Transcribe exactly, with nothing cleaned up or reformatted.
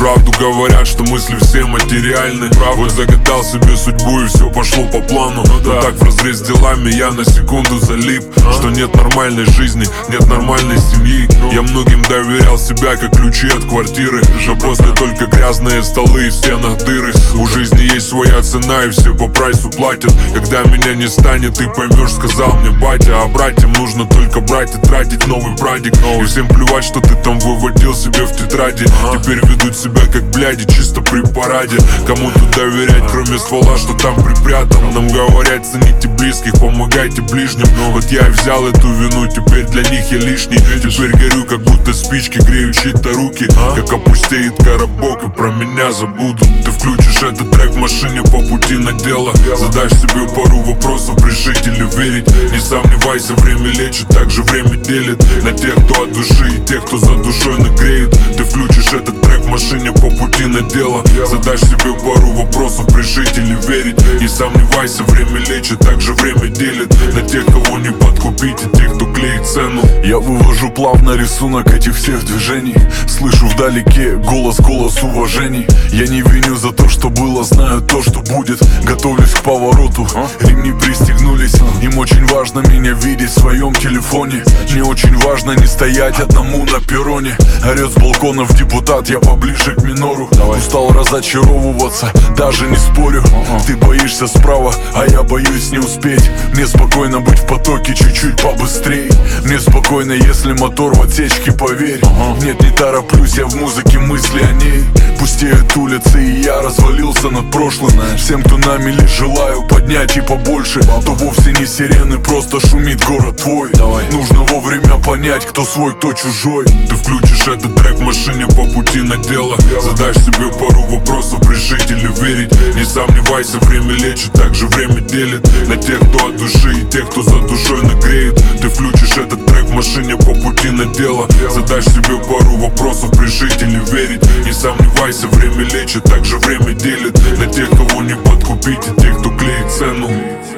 Правду говорят, что мысли все материальны. Вот загадал себе судьбу и все пошло по плану. Но так вразрез с делами я на секунду залип. Что нет нормальной жизни, нет нормальной семьи. Я многим доверял себя, как ключи от квартиры. Но после только грязные столы и в стенах дыры. У жизни есть своя цена и все по прайсу платят. Когда меня не станет, ты поймешь, сказал мне батя. А братьям нужно только брать и тратить новый прадик. И всем плевать, что ты там выводил себе в тетради. Теперь ведут себя как бляди, чисто при параде. Кому тут доверять, кроме ствола, что там припрятан? Нам говорят, цените близких, помогайте ближним. Вот я и взял эту вину, теперь для них я лишний. Теперь горю, как будто спички, грею чьи-то руки. Как опустеет коробок и про меня забудут. Ты включишь этот трек в машине по пути на дело. Задашь себе пару вопросов, решить или верить. Не сомневайся, время лечит, также время делит. На тех, кто от души и тех, кто за душой нагреет. Ты включишь этот трек в машине по пути на дело. Задашь себе пару вопросов, решить или верить. Не сомневайся, время лечит, также время делит. На тех, кого не подкупить и тех, кто клеит цену. Я вывожу плавно рисунок этих всех движений. Слышу вдалеке голос, голос уважений. Я не виню за то, что было, знаю то, что будет. Готовлюсь к повороту, ремни пристегнулись. Им очень важно меня видеть в своем телефоне. Мне очень важно не стоять одному на перроне. Орет с балконов депутат, я поближе к минору. Устал разочаровываться, даже не спорю. Ты боишься справа, а я боюсь не успеть. Мне спокойно быть в потоке чуть-чуть побыстрей. Мне спокойно, если мотор в отсечке, поверь. Нет, не тороплюсь, я в музыке, мысли о ней. Пустеют улицы, и я развалился над прошлым. Всем, кто на мели, желаю поднять и побольше. То вовсе не сирены, просто шумит город твой. Нужно вовремя понять, кто свой, кто чужой. Ты включишь этот трек в машине по пути на дело. Задашь себе пару вопросов, решить или верить. Не сомневайся, время лечит, также время делит. На тех, кто от души и тех, кто за душой нагреет. Ты включишь этот трек в машине по пути на дело. Задашь себе пару вопросов, решить или верить. Не сомневайся, время лечит, также время делит. На тех, кого не подкупить и тех, кто клеит цену.